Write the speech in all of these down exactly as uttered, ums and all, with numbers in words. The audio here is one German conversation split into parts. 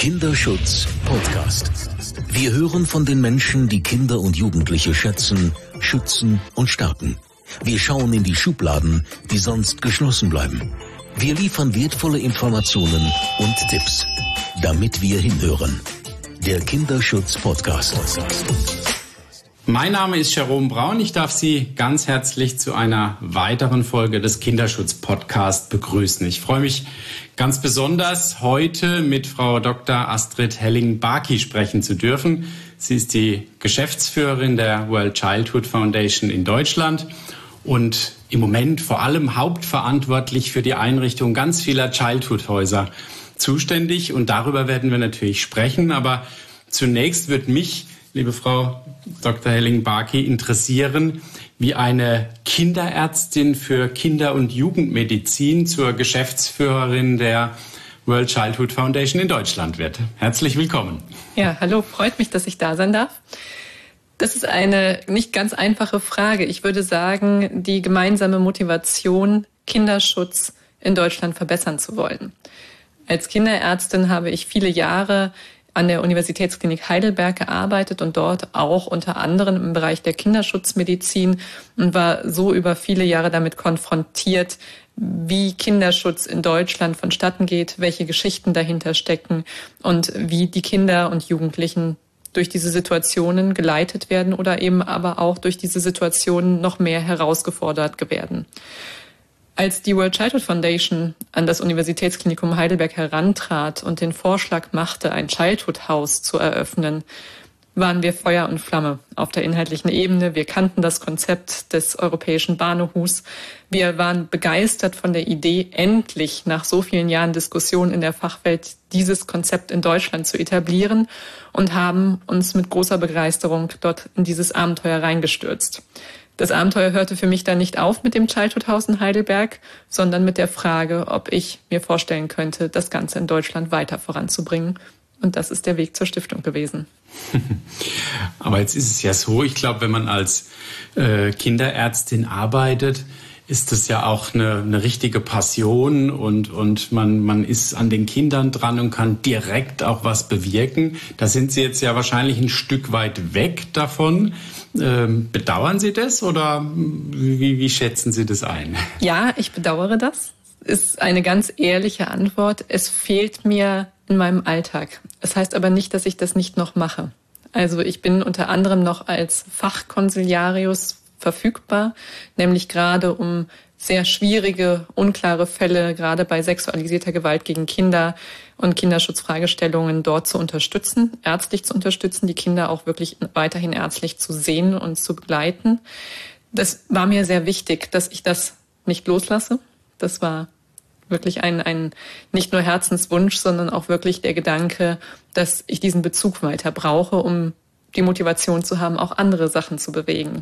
Kinderschutz Podcast. Wir hören von den Menschen, die Kinder und Jugendliche schätzen, schützen und stärken. Wir schauen in die Schubladen, die sonst geschlossen bleiben. Wir liefern wertvolle Informationen und Tipps, damit wir hinhören. Der Kinderschutz Podcast. Mein Name ist Jerome Braun. Ich darf Sie ganz herzlich zu einer weiteren Folge des Kinderschutz Podcast begrüßen. Ich freue mich ganz besonders, heute mit Frau Doktor Astrid Helling-Barki sprechen zu dürfen. Sie ist die Geschäftsführerin der World Childhood Foundation in Deutschland und im Moment vor allem hauptverantwortlich für die Einrichtung ganz vieler Childhood-Häuser zuständig. Und darüber werden wir natürlich sprechen. Aber zunächst wird mich, liebe Frau Doktor Helling-Barki, interessieren, wie eine Kinderärztin für Kinder- und Jugendmedizin zur Geschäftsführerin der World Childhood Foundation in Deutschland wird. Herzlich willkommen. Ja, hallo, freut mich, dass ich da sein darf. Das ist eine nicht ganz einfache Frage. Ich würde sagen, die gemeinsame Motivation, Kinderschutz in Deutschland verbessern zu wollen. Als Kinderärztin habe ich viele Jahre an der Universitätsklinik Heidelberg gearbeitet und dort auch unter anderem im Bereich der Kinderschutzmedizin und war so über viele Jahre damit konfrontiert, wie Kinderschutz in Deutschland vonstatten geht, welche Geschichten dahinter stecken und wie die Kinder und Jugendlichen durch diese Situationen geleitet werden oder eben aber auch durch diese Situationen noch mehr herausgefordert werden. Als die World Childhood Foundation an das Universitätsklinikum Heidelberg herantrat und den Vorschlag machte, ein Childhood-Haus zu eröffnen, waren wir Feuer und Flamme auf der inhaltlichen Ebene. Wir kannten das Konzept des europäischen Bahnhofs. Wir waren begeistert von der Idee, endlich nach so vielen Jahren Diskussion in der Fachwelt dieses Konzept in Deutschland zu etablieren und haben uns mit großer Begeisterung dort in dieses Abenteuer reingestürzt. Das Abenteuer hörte für mich dann nicht auf mit dem Childhood Haus in Heidelberg, sondern mit der Frage, ob ich mir vorstellen könnte, das Ganze in Deutschland weiter voranzubringen. Und das ist der Weg zur Stiftung gewesen. Aber jetzt ist es ja so, ich glaube, wenn man als äh, Kinderärztin arbeitet, ist das ja auch eine, eine richtige Passion und, und man, man ist an den Kindern dran und kann direkt auch was bewirken. Da sind Sie jetzt ja wahrscheinlich ein Stück weit weg davon. Ähm, bedauern Sie das oder wie, wie schätzen Sie das ein? Ja, ich bedauere das. Ist eine ganz ehrliche Antwort. Es fehlt mir in meinem Alltag. Es heißt aber nicht, dass ich das nicht noch mache. Also ich bin unter anderem noch als Fachkonsiliarius verfügbar, nämlich gerade um sehr schwierige, unklare Fälle, gerade bei sexualisierter Gewalt gegen Kinder und Kinderschutzfragestellungen dort zu unterstützen, ärztlich zu unterstützen, die Kinder auch wirklich weiterhin ärztlich zu sehen und zu begleiten. Das war mir sehr wichtig, dass ich das nicht loslasse. Das war wirklich ein, ein nicht nur Herzenswunsch, sondern auch wirklich der Gedanke, dass ich diesen Bezug weiter brauche, um die Motivation zu haben, auch andere Sachen zu bewegen.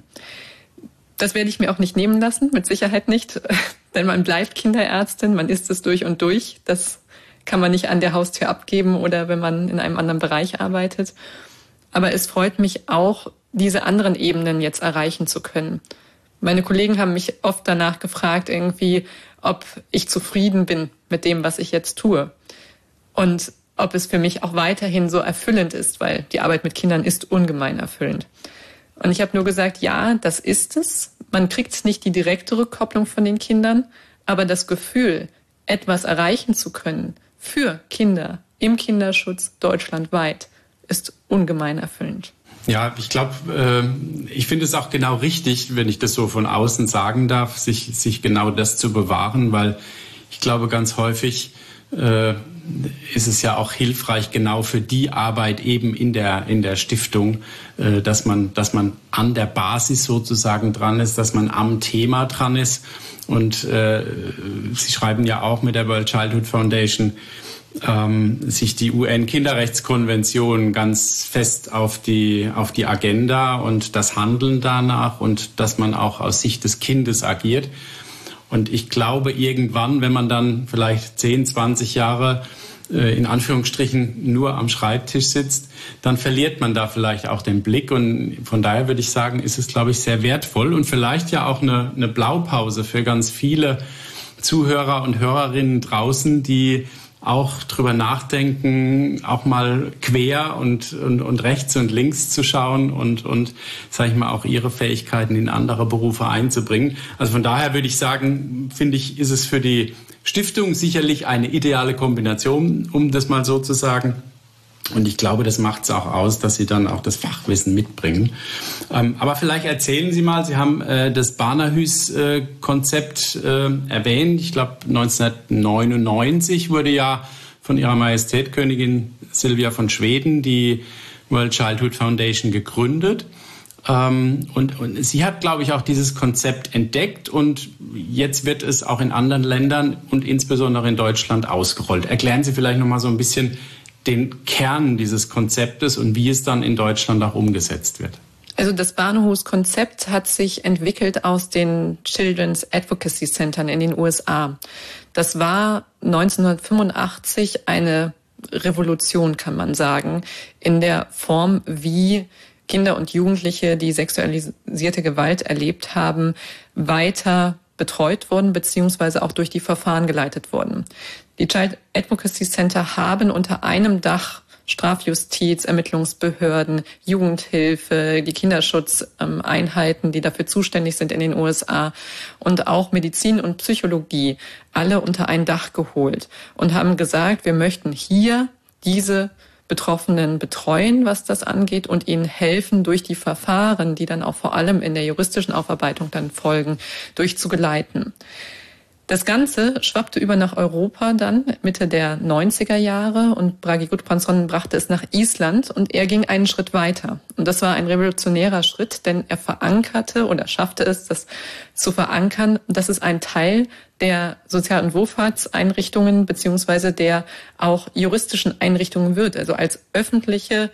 Das werde ich mir auch nicht nehmen lassen, mit Sicherheit nicht, denn man bleibt Kinderärztin, man ist es durch und durch. Das kann man nicht an der Haustür abgeben oder wenn man in einem anderen Bereich arbeitet. Aber es freut mich auch, diese anderen Ebenen jetzt erreichen zu können. Meine Kollegen haben mich oft danach gefragt, irgendwie, ob ich zufrieden bin mit dem, was ich jetzt tue. Und ob es für mich auch weiterhin so erfüllend ist, weil die Arbeit mit Kindern ist ungemein erfüllend. Und ich habe nur gesagt, ja, das ist es. Man kriegt nicht die direkte Rückkopplung von den Kindern, aber das Gefühl, etwas erreichen zu können für Kinder im Kinderschutz deutschlandweit, ist ungemein erfüllend. Ja, ich glaube, äh, ich finde es auch genau richtig, wenn ich das so von außen sagen darf, sich, sich genau das zu bewahren, weil ich glaube, ganz häufig äh, ist es ja auch hilfreich, genau für die Arbeit eben in der, in der Stiftung, äh, dass man, dass man an der Basis sozusagen dran ist, dass man am Thema dran ist. Und äh, Sie schreiben ja auch mit der World Childhood Foundation, ähm, sich die U N-Kinderrechtskonvention ganz fest auf die, auf die Agenda und das Handeln danach und dass man auch aus Sicht des Kindes agiert. Und ich glaube, irgendwann, wenn man dann vielleicht zehn, zwanzig Jahre äh, in Anführungsstrichen nur am Schreibtisch sitzt, dann verliert man da vielleicht auch den Blick. Und von daher würde ich sagen, ist es, glaube ich, sehr wertvoll und vielleicht ja auch eine, eine Blaupause für ganz viele Zuhörer und Hörerinnen draußen, die auch drüber nachdenken, auch mal quer und, und, und rechts und links zu schauen und, und sage ich mal, auch ihre Fähigkeiten in andere Berufe einzubringen. Also von daher würde ich sagen, finde ich, ist es für die Stiftung sicherlich eine ideale Kombination, um das mal so zu sagen. Und ich glaube, das macht es auch aus, dass Sie dann auch das Fachwissen mitbringen. Ähm, aber vielleicht erzählen Sie mal, Sie haben äh, das Barnahus-Konzept äh, äh, erwähnt. Ich glaube, neunzehnhundertneunundneunzig wurde ja von Ihrer Majestät Königin Silvia von Schweden die World Childhood Foundation gegründet. Ähm, und, und sie hat, glaube ich, auch dieses Konzept entdeckt. Und jetzt wird es auch in anderen Ländern und insbesondere in Deutschland ausgerollt. Erklären Sie vielleicht noch mal so ein bisschen den Kern dieses Konzeptes und wie es dann in Deutschland auch umgesetzt wird. Also das Barnahus-Konzept hat sich entwickelt aus den Children's Advocacy Centern in den U S A. Das war neunzehnhundertfünfundachtzig eine Revolution, kann man sagen, in der Form, wie Kinder und Jugendliche, die sexualisierte Gewalt erlebt haben, weiter betreut wurden, beziehungsweise auch durch die Verfahren geleitet wurden. Die Child Advocacy Center haben unter einem Dach Strafjustiz, Ermittlungsbehörden, Jugendhilfe, die Kinderschutzeinheiten, die dafür zuständig sind in den U S A und auch Medizin und Psychologie alle unter ein Dach geholt und haben gesagt, wir möchten hier diese Betroffenen betreuen, was das angeht und ihnen helfen, durch die Verfahren, die dann auch vor allem in der juristischen Aufarbeitung dann folgen, durchzugeleiten. Das Ganze schwappte über nach Europa dann Mitte der neunziger Jahre und Bragi Gudbrandsson brachte es nach Island und er ging einen Schritt weiter. Und das war ein revolutionärer Schritt, denn er verankerte oder schaffte es, das zu verankern, dass es ein Teil der Sozial- und Wohlfahrtseinrichtungen beziehungsweise der auch juristischen Einrichtungen wird, also als öffentliche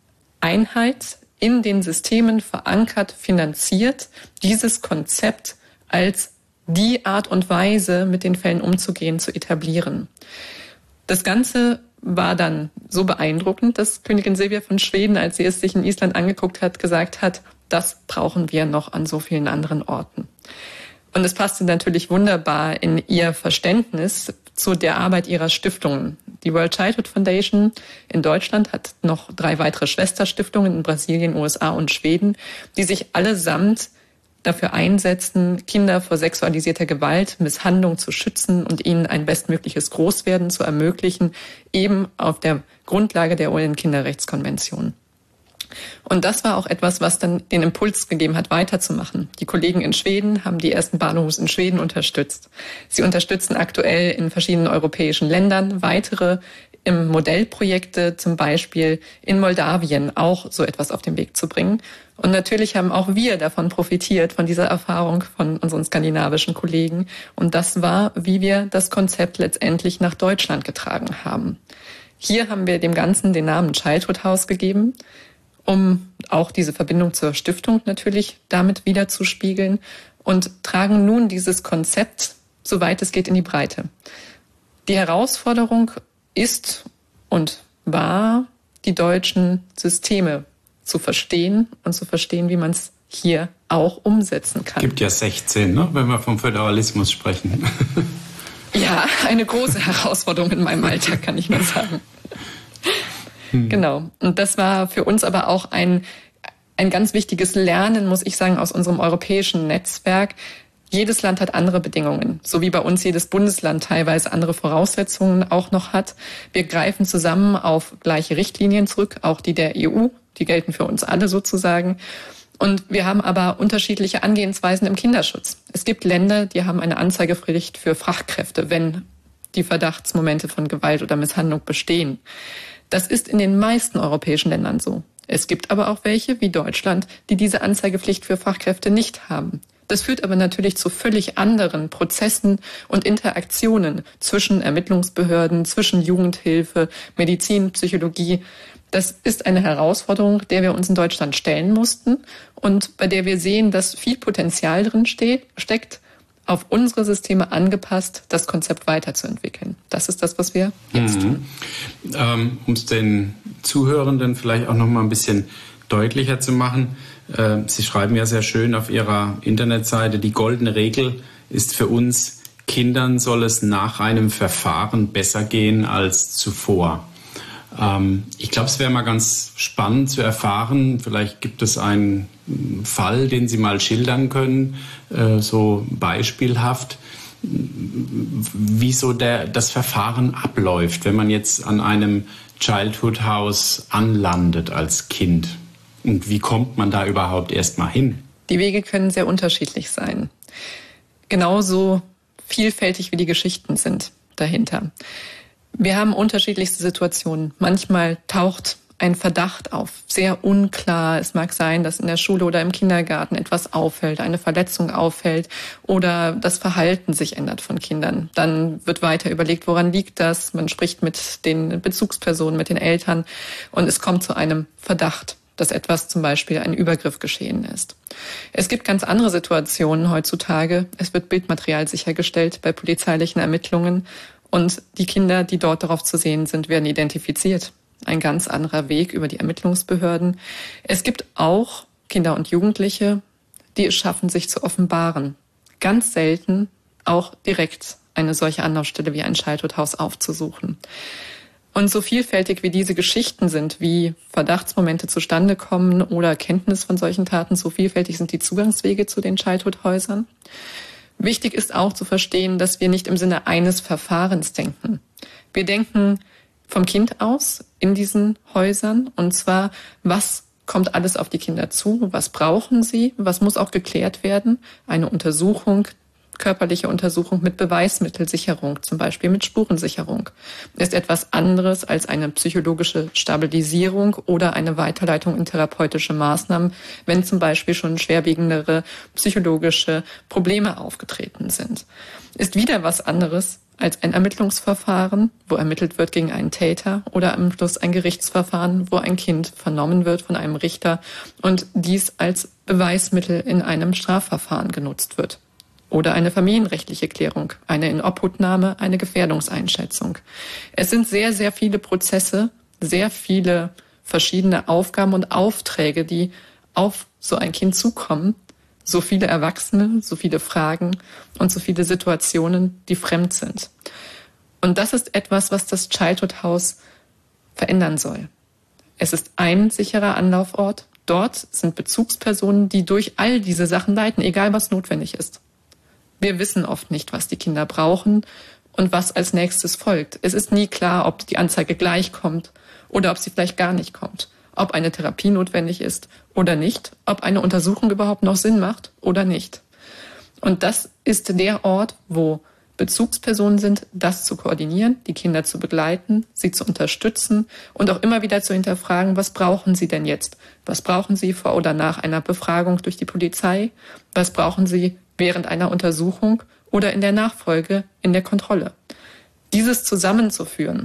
Einheit in den Systemen verankert, finanziert, dieses Konzept als die Art und Weise, mit den Fällen umzugehen, zu etablieren. Das Ganze war dann so beeindruckend, dass Königin Silvia von Schweden, als sie es sich in Island angeguckt hat, gesagt hat, das brauchen wir noch an so vielen anderen Orten. Und es passte natürlich wunderbar in ihr Verständnis zu der Arbeit ihrer Stiftungen. Die World Childhood Foundation in Deutschland hat noch drei weitere Schwesterstiftungen in Brasilien, U S A und Schweden, die sich allesamt dafür einsetzen, Kinder vor sexualisierter Gewalt, Misshandlung zu schützen und ihnen ein bestmögliches Großwerden zu ermöglichen, eben auf der Grundlage der U N-Kinderrechtskonvention. Und das war auch etwas, was dann den Impuls gegeben hat, weiterzumachen. Die Kollegen in Schweden haben die ersten Barnahus in Schweden unterstützt. Sie unterstützen aktuell in verschiedenen europäischen Ländern weitere im Modellprojekte, zum Beispiel in Moldawien, auch so etwas auf den Weg zu bringen. Und natürlich haben auch wir davon profitiert, von dieser Erfahrung von unseren skandinavischen Kollegen. Und das war, wie wir das Konzept letztendlich nach Deutschland getragen haben. Hier haben wir dem Ganzen den Namen Childhood House gegeben, um auch diese Verbindung zur Stiftung natürlich damit wiederzuspiegeln und tragen nun dieses Konzept, soweit es geht, in die Breite. Die Herausforderung ist und war, die deutschen Systeme zu verstehen und zu verstehen, wie man es hier auch umsetzen kann. Es gibt ja sechzehn, ne, wenn wir vom Föderalismus sprechen. Ja, eine große Herausforderung in meinem Alltag, kann ich nur sagen. Hm. Genau. Und das war für uns aber auch ein, ein ganz wichtiges Lernen, muss ich sagen, aus unserem europäischen Netzwerk. Jedes Land hat andere Bedingungen, so wie bei uns jedes Bundesland teilweise andere Voraussetzungen auch noch hat. Wir greifen zusammen auf gleiche Richtlinien zurück, auch die der E U, die gelten für uns alle sozusagen. Und wir haben aber unterschiedliche Angehensweisen im Kinderschutz. Es gibt Länder, die haben eine Anzeigepflicht für Fachkräfte, wenn die Verdachtsmomente von Gewalt oder Misshandlung bestehen. Das ist in den meisten europäischen Ländern so. Es gibt aber auch welche, wie Deutschland, die diese Anzeigepflicht für Fachkräfte nicht haben. Das führt aber natürlich zu völlig anderen Prozessen und Interaktionen zwischen Ermittlungsbehörden, zwischen Jugendhilfe, Medizin, Psychologie. Das ist eine Herausforderung, der wir uns in Deutschland stellen mussten und bei der wir sehen, dass viel Potenzial drin steht, steckt, auf unsere Systeme angepasst, das Konzept weiterzuentwickeln. Das ist das, was wir jetzt mhm. tun. Ähm, um es den Zuhörenden vielleicht auch noch mal ein bisschen deutlicher zu machen. Sie schreiben ja sehr schön auf Ihrer Internetseite, die goldene Regel ist für uns Kindern soll es nach einem Verfahren besser gehen als zuvor? Ähm, ich glaube, es wäre mal ganz spannend zu erfahren, vielleicht gibt es einen Fall, den Sie mal schildern können, äh, so beispielhaft, wie so der, das Verfahren abläuft, wenn man jetzt an einem Childhood House anlandet als Kind. Und wie kommt man da überhaupt erst mal hin? Die Wege können sehr unterschiedlich sein. Genauso vielfältig wie die Geschichten sind dahinter. Wir haben unterschiedlichste Situationen. Manchmal taucht ein Verdacht auf, sehr unklar. Es mag sein, dass in der Schule oder im Kindergarten etwas auffällt, eine Verletzung auffällt oder das Verhalten sich ändert von Kindern. Dann wird weiter überlegt, woran liegt das? Man spricht mit den Bezugspersonen, mit den Eltern und es kommt zu einem Verdacht, dass etwas zum Beispiel ein Übergriff geschehen ist. Es gibt ganz andere Situationen heutzutage. Es wird Bildmaterial sichergestellt bei polizeilichen Ermittlungen und die Kinder, die dort darauf zu sehen sind, werden identifiziert. Ein ganz anderer Weg über die Ermittlungsbehörden. Es gibt auch Kinder und Jugendliche, die es schaffen, sich zu offenbaren. Ganz selten auch direkt eine solche Anlaufstelle wie ein Childhood House aufzusuchen. Und so vielfältig wie diese Geschichten sind, wie Verdachtsmomente zustande kommen oder Kenntnis von solchen Taten, so vielfältig sind die Zugangswege zu den Childhood-Häusern. Wichtig ist auch zu verstehen, dass wir nicht im Sinne eines Verfahrens denken. Wir denken vom Kind aus in diesen Häusern und zwar, was kommt alles auf die Kinder zu, was brauchen sie, was muss auch geklärt werden, eine Untersuchung, körperliche Untersuchung mit Beweismittelsicherung, zum Beispiel mit Spurensicherung, ist etwas anderes als eine psychologische Stabilisierung oder eine Weiterleitung in therapeutische Maßnahmen, wenn zum Beispiel schon schwerwiegendere psychologische Probleme aufgetreten sind. Ist wieder was anderes als ein Ermittlungsverfahren, wo ermittelt wird gegen einen Täter oder am Schluss ein Gerichtsverfahren, wo ein Kind vernommen wird von einem Richter und dies als Beweismittel in einem Strafverfahren genutzt wird. Oder eine familienrechtliche Klärung, eine Inobhutnahme, eine Gefährdungseinschätzung. Es sind sehr, sehr viele Prozesse, sehr viele verschiedene Aufgaben und Aufträge, die auf so ein Kind zukommen. So viele Erwachsene, so viele Fragen und so viele Situationen, die fremd sind. Und das ist etwas, was das Childhood House verändern soll. Es ist ein sicherer Anlaufort. Dort sind Bezugspersonen, die durch all diese Sachen leiten, egal was notwendig ist. Wir wissen oft nicht, was die Kinder brauchen und was als nächstes folgt. Es ist nie klar, ob die Anzeige gleich kommt oder ob sie vielleicht gar nicht kommt, ob eine Therapie notwendig ist oder nicht, ob eine Untersuchung überhaupt noch Sinn macht oder nicht. Und das ist der Ort, wo Bezugspersonen sind, das zu koordinieren, die Kinder zu begleiten, sie zu unterstützen und auch immer wieder zu hinterfragen, was brauchen sie denn jetzt? Was brauchen sie vor oder nach einer Befragung durch die Polizei? Was brauchen sie während einer Untersuchung oder in der Nachfolge, in der Kontrolle? Dieses zusammenzuführen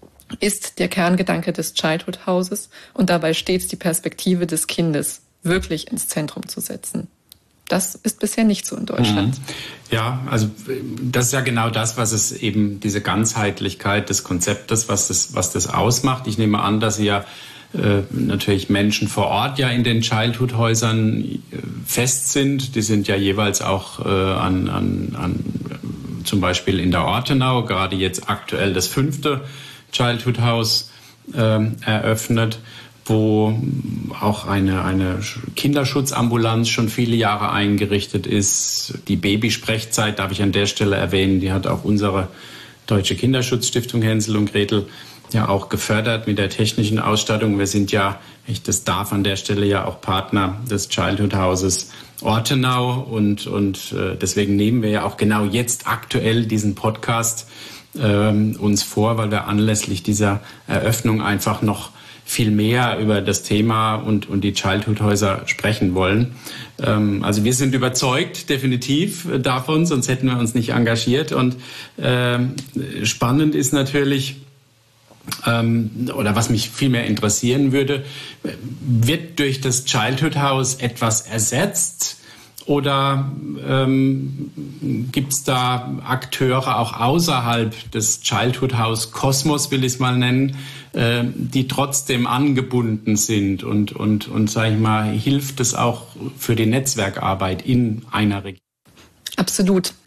ist der Kerngedanke des Childhood Houses und dabei stets die Perspektive des Kindes wirklich ins Zentrum zu setzen. Das ist bisher nicht so in Deutschland. Ja, also das ist ja genau das, was es eben, diese Ganzheitlichkeit des Konzeptes, was das, was das ausmacht. Ich nehme an, dass Sie ja äh, natürlich Menschen vor Ort ja in den Childhood-Häusern äh, fest sind. Die sind ja jeweils auch äh, an, an, an zum Beispiel in der Ortenau, gerade jetzt aktuell das fünfte Childhood House äh, eröffnet, wo auch eine, eine Kinderschutzambulanz schon viele Jahre eingerichtet ist. Die Babysprechzeit darf ich an der Stelle erwähnen, die hat auch unsere Deutsche Kinderschutzstiftung Hänsel und Gretel ja auch gefördert mit der technischen Ausstattung. Wir sind ja, ich das darf an der Stelle ja auch Partner des Childhood Houses Ortenau und, und äh, deswegen nehmen wir ja auch genau jetzt aktuell diesen Podcast ähm, uns vor, weil wir anlässlich dieser Eröffnung einfach noch viel mehr über das Thema und, und die Childhood-Häuser sprechen wollen. Ähm, also wir sind überzeugt, definitiv davon, sonst hätten wir uns nicht engagiert. Und ähm, spannend ist natürlich, ähm, oder was mich viel mehr interessieren würde, wird durch das Childhood House etwas ersetzt? Oder ähm, gibt es da Akteure auch außerhalb des Childhood House Kosmos, will ich es mal nennen, äh, die trotzdem angebunden sind und, und, und sage ich mal, hilft es auch für die Netzwerkarbeit in einer Region? Absolut.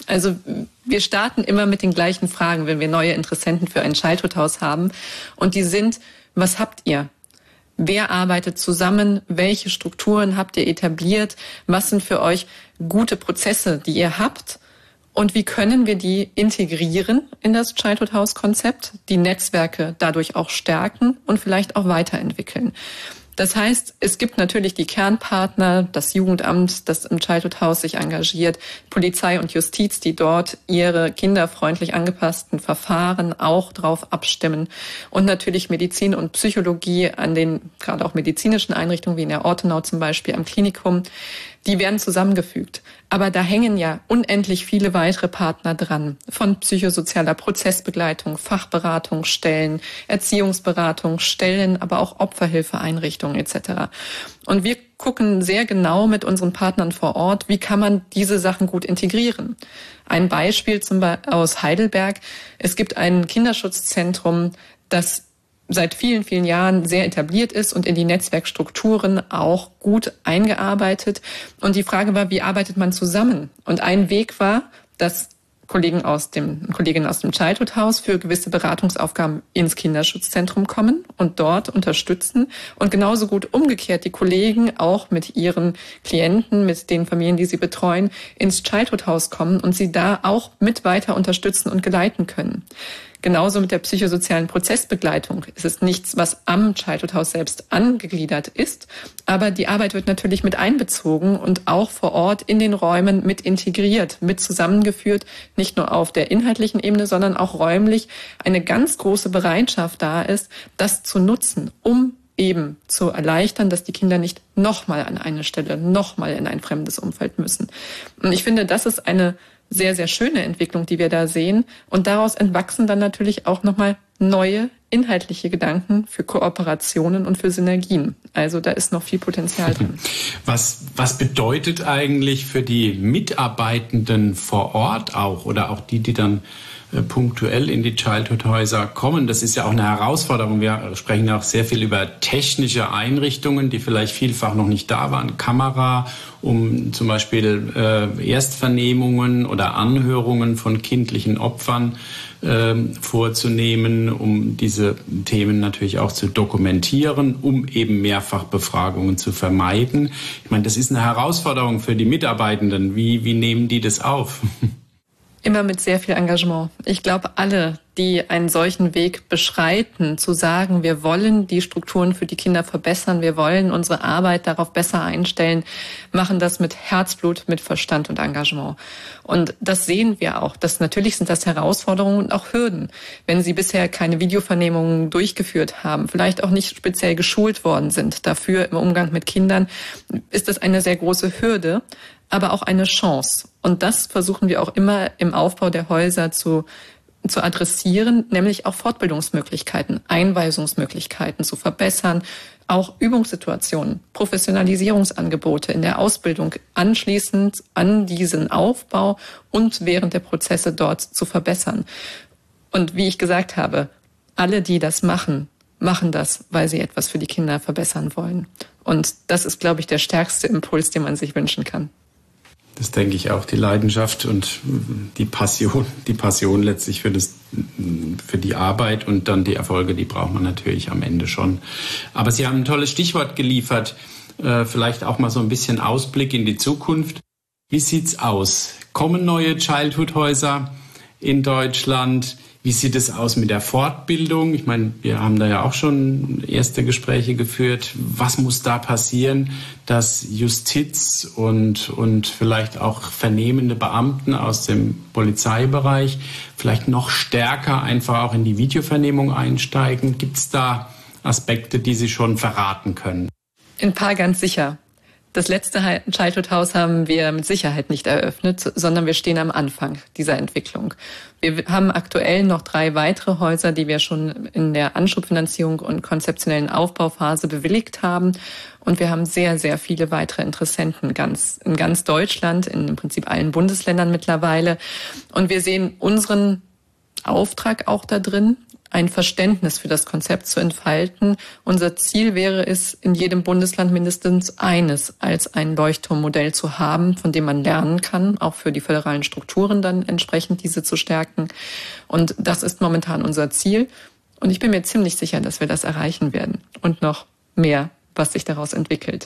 Also wir starten immer mit den gleichen Fragen, wenn wir neue Interessenten für ein Childhood-Haus haben. Und die sind, was habt ihr? Wer arbeitet zusammen? Welche Strukturen habt ihr etabliert? Was sind für euch gute Prozesse, die ihr habt? Und wie können wir die integrieren in das Childhood-House-Konzept, die Netzwerke dadurch auch stärken und vielleicht auch weiterentwickeln? Das heißt, es gibt natürlich die Kernpartner, das Jugendamt, das im Childhood House sich engagiert, Polizei und Justiz, die dort ihre kinderfreundlich angepassten Verfahren auch drauf abstimmen. Und natürlich Medizin und Psychologie an den gerade auch medizinischen Einrichtungen, wie in der Ortenau zum Beispiel am Klinikum, die werden zusammengefügt. Aber da hängen ja unendlich viele weitere Partner dran. Von psychosozialer Prozessbegleitung, Fachberatung, Stellen, Erziehungsberatung, Stellen, aber auch Opferhilfeeinrichtungen et cetera. Und wir gucken sehr genau mit unseren Partnern vor Ort, wie kann man diese Sachen gut integrieren. Ein Beispiel zum Beispiel aus Heidelberg. Es gibt ein Kinderschutzzentrum, das seit vielen, vielen Jahren sehr etabliert ist und in die Netzwerkstrukturen auch gut eingearbeitet. Und die Frage war, wie arbeitet man zusammen? Und ein Weg war, dass Kollegen aus dem, Kolleginnen aus dem Childhood House für gewisse Beratungsaufgaben ins Kinderschutzzentrum kommen und dort unterstützen. Und genauso gut umgekehrt die Kollegen auch mit ihren Klienten, mit den Familien, die sie betreuen, ins Childhood House kommen und sie da auch mit weiter unterstützen und geleiten können. Genauso mit der psychosozialen Prozessbegleitung. Es ist nichts, was am Childhood House selbst angegliedert ist, aber die Arbeit wird natürlich mit einbezogen und auch vor Ort in den Räumen mit integriert, mit zusammengeführt, nicht nur auf der inhaltlichen Ebene, sondern auch räumlich eine ganz große Bereitschaft da ist, das zu nutzen, um eben zu erleichtern, dass die Kinder nicht nochmal an eine Stelle, nochmal in ein fremdes Umfeld müssen. Und ich finde, das ist eine sehr, sehr schöne Entwicklung, die wir da sehen. Und daraus entwachsen dann natürlich auch nochmal neue inhaltliche Gedanken für Kooperationen und für Synergien. Also da ist noch viel Potenzial drin. Was, was bedeutet eigentlich für die Mitarbeitenden vor Ort auch oder auch die, die dann äh, punktuell in die Childhood-Häuser kommen? Das ist ja auch eine Herausforderung. Wir sprechen ja auch sehr viel über technische Einrichtungen, die vielleicht vielfach noch nicht da waren. Kamera, um zum Beispiel äh, Erstvernehmungen oder Anhörungen von kindlichen Opfern äh, vorzunehmen, um diese Themen natürlich auch zu dokumentieren, um eben Mehrfachbefragungen zu vermeiden. Ich meine, das ist eine Herausforderung für die Mitarbeitenden. Wie, wie nehmen die das auf? Immer mit sehr viel Engagement. Ich glaube, alle, die einen solchen Weg beschreiten, zu sagen, wir wollen die Strukturen für die Kinder verbessern, wir wollen unsere Arbeit darauf besser einstellen, machen das mit Herzblut, mit Verstand und Engagement. Und das sehen wir auch. Das, natürlich sind das Herausforderungen und auch Hürden. Wenn Sie bisher keine Videovernehmungen durchgeführt haben, vielleicht auch nicht speziell geschult worden sind dafür im Umgang mit Kindern, ist das eine sehr große Hürde, aber auch eine Chance. Und das versuchen wir auch immer im Aufbau der Häuser zu, zu adressieren, nämlich auch Fortbildungsmöglichkeiten, Einweisungsmöglichkeiten zu verbessern, auch Übungssituationen, Professionalisierungsangebote in der Ausbildung anschließend an diesen Aufbau und während der Prozesse dort zu verbessern. Und wie ich gesagt habe, alle, die das machen, machen das, weil sie etwas für die Kinder verbessern wollen. Und das ist, glaube ich, der stärkste Impuls, den man sich wünschen kann. Das denke ich auch, die Leidenschaft und die Passion, die Passion letztlich für das, für die Arbeit und dann die Erfolge, die braucht man natürlich am Ende schon. Aber Sie haben ein tolles Stichwort geliefert, vielleicht auch mal so ein bisschen Ausblick in die Zukunft. Wie sieht's aus? Kommen neue Childhood-Häuser in Deutschland? Wie sieht es aus mit der Fortbildung? Ich meine, wir haben da ja auch schon erste Gespräche geführt. Was muss da passieren, dass Justiz und, und vielleicht auch vernehmende Beamten aus dem Polizeibereich vielleicht noch stärker einfach auch in die Videovernehmung einsteigen? Gibt es da Aspekte, die Sie schon verraten können? Ein paar ganz sicher. Das letzte Childhood House haben wir mit Sicherheit nicht eröffnet, sondern wir stehen am Anfang dieser Entwicklung. Wir haben aktuell noch drei weitere Häuser, die wir schon in der Anschubfinanzierung und konzeptionellen Aufbauphase bewilligt haben. Und wir haben sehr, sehr viele weitere Interessenten ganz, in ganz Deutschland, in im Prinzip allen Bundesländern mittlerweile. Und wir sehen unseren Auftrag auch da drin, ein Verständnis für das Konzept zu entfalten. Unser Ziel wäre es, in jedem Bundesland mindestens eines als ein Leuchtturmmodell zu haben, von dem man lernen kann, auch für die föderalen Strukturen dann entsprechend diese zu stärken. Und das ist momentan unser Ziel. Und ich bin mir ziemlich sicher, dass wir das erreichen werden und noch mehr, was sich daraus entwickelt.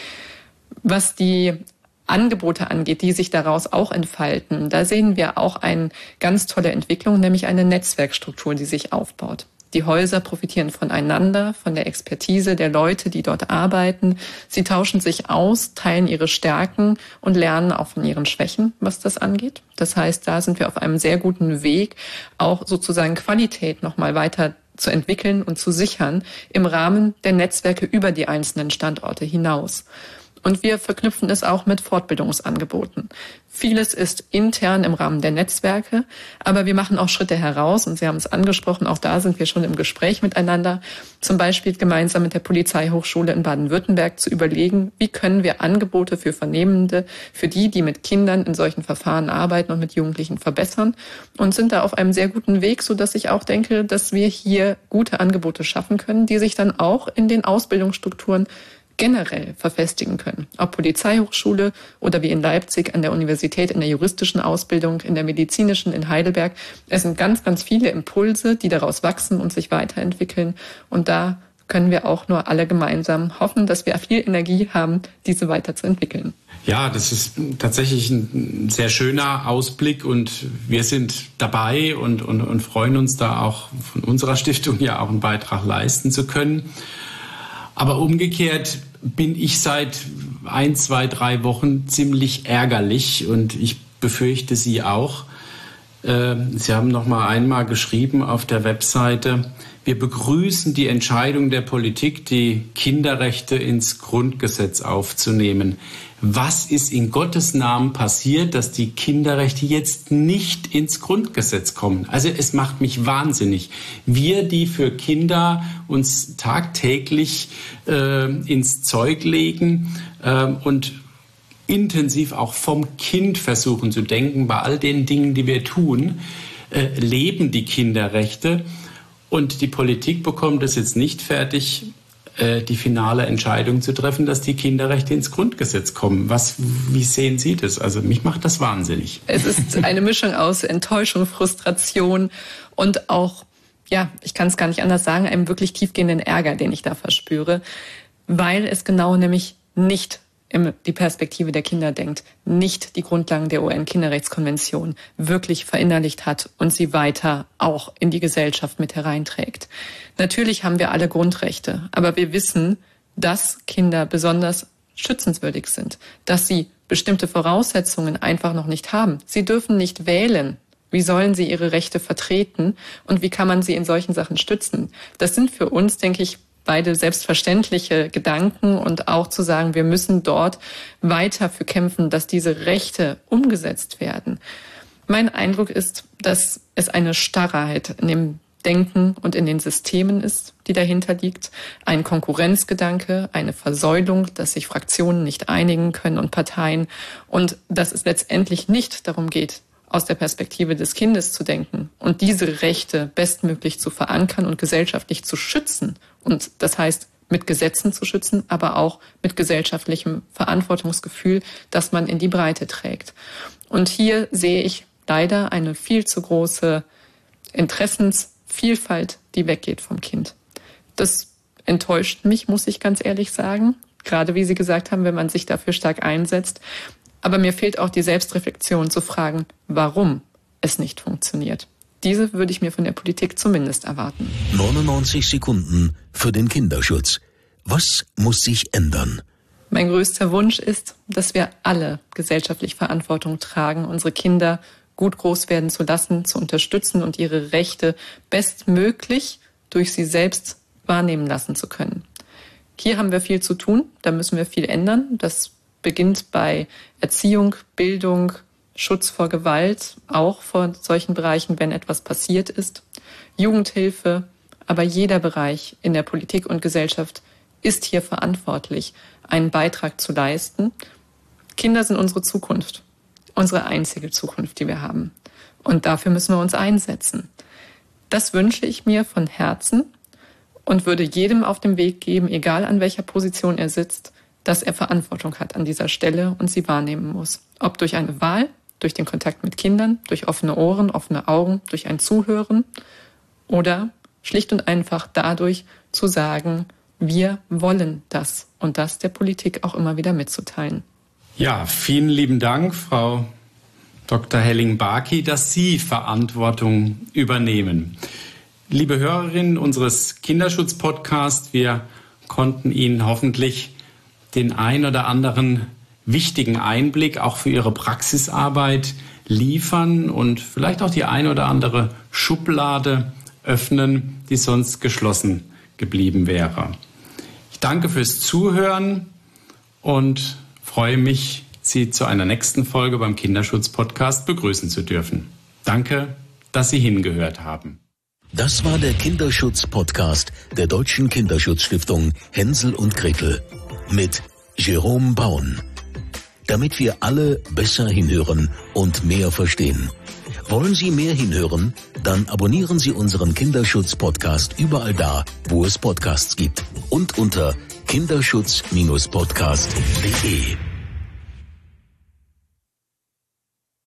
Was die Angebote angeht, die sich daraus auch entfalten, da sehen wir auch eine ganz tolle Entwicklung, nämlich eine Netzwerkstruktur, die sich aufbaut. Die Häuser profitieren voneinander, von der Expertise der Leute, die dort arbeiten. Sie tauschen sich aus, teilen ihre Stärken und lernen auch von ihren Schwächen, was das angeht. Das heißt, da sind wir auf einem sehr guten Weg, auch sozusagen Qualität nochmal weiter zu entwickeln und zu sichern im Rahmen der Netzwerke über die einzelnen Standorte hinaus. Und wir verknüpfen es auch mit Fortbildungsangeboten. Vieles ist intern im Rahmen der Netzwerke, aber wir machen auch Schritte heraus und Sie haben es angesprochen, auch da sind wir schon im Gespräch miteinander, zum Beispiel gemeinsam mit der Polizeihochschule in Baden-Württemberg zu überlegen, wie können wir Angebote für Vernehmende, für die, die mit Kindern in solchen Verfahren arbeiten und mit Jugendlichen verbessern und sind da auf einem sehr guten Weg, sodass ich auch denke, dass wir hier gute Angebote schaffen können, die sich dann auch in den Ausbildungsstrukturen generell verfestigen können. Ob Polizeihochschule oder wie in Leipzig an der Universität in der juristischen Ausbildung, in der medizinischen in Heidelberg. Es sind ganz, ganz viele Impulse, die daraus wachsen und sich weiterentwickeln. Und da können wir auch nur alle gemeinsam hoffen, dass wir viel Energie haben, diese weiterzuentwickeln. Ja, das ist tatsächlich ein sehr schöner Ausblick und wir sind dabei und, und, und freuen uns da auch von unserer Stiftung ja auch einen Beitrag leisten zu können. Aber umgekehrt bin ich seit ein, zwei, drei Wochen ziemlich ärgerlich und ich befürchte Sie auch. Sie haben noch mal einmal geschrieben auf der Webseite, wir begrüßen die Entscheidung der Politik, die Kinderrechte ins Grundgesetz aufzunehmen. Was ist in Gottes Namen passiert, dass die Kinderrechte jetzt nicht ins Grundgesetz kommen? Also es macht mich wahnsinnig. Wir, die für Kinder uns tagtäglich äh, ins Zeug legen äh, und intensiv auch vom Kind versuchen zu denken, bei all den Dingen, die wir tun, äh, leben die Kinderrechte. Und die Politik bekommt es jetzt nicht fertig, die finale Entscheidung zu treffen, dass die Kinderrechte ins Grundgesetz kommen. Was, wie sehen Sie das? Also mich macht das wahnsinnig. Es ist eine Mischung aus Enttäuschung, Frustration und auch, ja, ich kann es gar nicht anders sagen, einem wirklich tiefgehenden Ärger, den ich da verspüre, weil es genau nämlich nicht die Perspektive der Kinder denkt, nicht die Grundlagen der U N-Kinderrechtskonvention wirklich verinnerlicht hat und sie weiter auch in die Gesellschaft mit hereinträgt. Natürlich haben wir alle Grundrechte, aber wir wissen, dass Kinder besonders schützenswürdig sind, dass sie bestimmte Voraussetzungen einfach noch nicht haben. Sie dürfen nicht wählen. Wie sollen sie ihre Rechte vertreten und wie kann man sie in solchen Sachen stützen? Das sind für uns, denke ich, beide selbstverständliche Gedanken und auch zu sagen, wir müssen dort weiter für kämpfen, dass diese Rechte umgesetzt werden. Mein Eindruck ist, dass es eine Starrheit in dem Denken und in den Systemen ist, die dahinter liegt. Ein Konkurrenzgedanke, eine Versäulung, dass sich Fraktionen nicht einigen können und Parteien und dass es letztendlich nicht darum geht, aus der Perspektive des Kindes zu denken und diese Rechte bestmöglich zu verankern und gesellschaftlich zu schützen. Und das heißt, mit Gesetzen zu schützen, aber auch mit gesellschaftlichem Verantwortungsgefühl, das man in die Breite trägt. Und hier sehe ich leider eine viel zu große Interessensvielfalt, die weggeht vom Kind. Das enttäuscht mich, muss ich ganz ehrlich sagen. Gerade wie Sie gesagt haben, wenn man sich dafür stark einsetzt. Aber mir fehlt auch die Selbstreflexion zu fragen, warum es nicht funktioniert. Diese würde ich mir von der Politik zumindest erwarten. neunundneunzig Sekunden für den Kinderschutz. Was muss sich ändern? Mein größter Wunsch ist, dass wir alle gesellschaftlich Verantwortung tragen, unsere Kinder gut groß werden zu lassen, zu unterstützen und ihre Rechte bestmöglich durch sie selbst wahrnehmen lassen zu können. Hier haben wir viel zu tun, da müssen wir viel ändern. Das beginnt bei Erziehung, Bildung, Schutz vor Gewalt, auch vor solchen Bereichen, wenn etwas passiert ist, Jugendhilfe, aber jeder Bereich in der Politik und Gesellschaft ist hier verantwortlich, einen Beitrag zu leisten. Kinder sind unsere Zukunft, unsere einzige Zukunft, die wir haben. Und dafür müssen wir uns einsetzen. Das wünsche ich mir von Herzen und würde jedem auf den Weg geben, egal an welcher Position er sitzt, dass er Verantwortung hat an dieser Stelle und sie wahrnehmen muss. Ob durch eine Wahl, durch den Kontakt mit Kindern, durch offene Ohren, offene Augen, durch ein Zuhören oder schlicht und einfach dadurch zu sagen, wir wollen das und das der Politik auch immer wieder mitzuteilen. Ja, vielen lieben Dank, Frau Doktor Helling-Barkey, dass Sie Verantwortung übernehmen. Liebe Hörerinnen unseres Kinderschutz-Podcasts, wir konnten Ihnen hoffentlich den ein oder anderen wichtigen Einblick auch für Ihre Praxisarbeit liefern und vielleicht auch die ein oder andere Schublade öffnen, die sonst geschlossen geblieben wäre. Ich danke fürs Zuhören und freue mich, Sie zu einer nächsten Folge beim Kinderschutz-Podcast begrüßen zu dürfen. Danke, dass Sie hingehört haben. Das war der Kinderschutz-Podcast der Deutschen Kinderschutzstiftung Hänsel und Gretel mit Jerome Baun. Damit wir alle besser hinhören und mehr verstehen. Wollen Sie mehr hinhören? Dann abonnieren Sie unseren Kinderschutz-Podcast überall da, wo es Podcasts gibt und unter kinderschutz Bindestrich podcast punkt de.